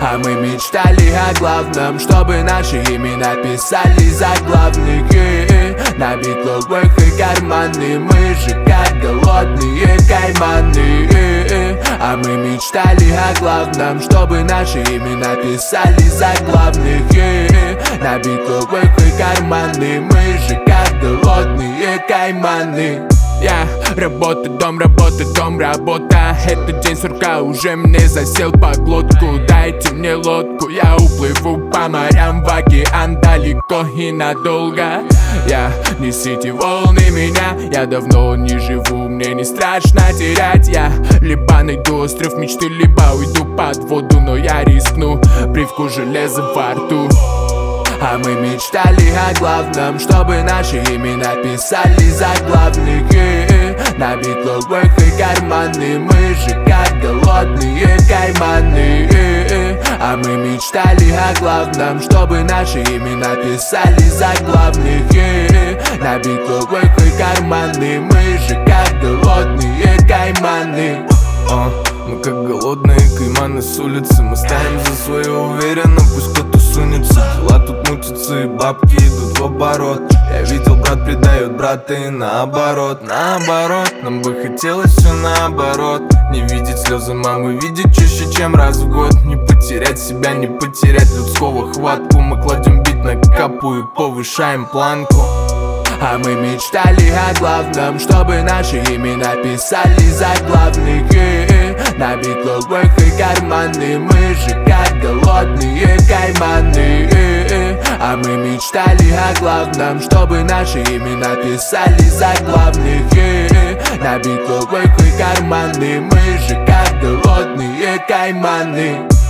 А мы мечтали о главном, чтобы наши имена писали заглавные на битловых и карманы. Мы же как голодные кайманы. А мы мечтали о главном, чтобы наши имена писали заглавные на битловых и карманы. Мы же как голодные кайманы. Работа, дом, работа. Этот день сурка уже мне засел по глотку. Дайте мне лодку, я уплыву по морям в океан далеко и надолго. Несите волны меня, я давно не живу, мне не страшно терять. Я либо найду остров мечты, либо уйду под воду, но я рискну, привкус железа во рту. А мы мечтали о главном, чтобы наши имена писали заглавные на битловых и карманы. Мы же как голодные кайманы. А мы мечтали о главном, чтобы наши имена писали заглавные на битловых и карманы. Мы же как голодные кайманы. Мы как голодные кайманы с улицы. Мы стоим за свое уверенно, пусть кто-то сунется. Дела тут мутятся и бабки идут в оборот. Я видел, брат предает брата и наоборот. Нам бы хотелось все наоборот. Не видеть слезы мамы, видеть чаще, чем раз в год. Не потерять себя, не потерять людского хватку. Мы кладем бит на капу и повышаем планку. А мы мечтали о главном, чтобы наши имена писали заглавные на битловых и карманы. Мы же как голодные кайманы. А мы мечтали о главном, чтобы наши имена писали заглавные на битловых и карманы. Мы же как голодные кайманы.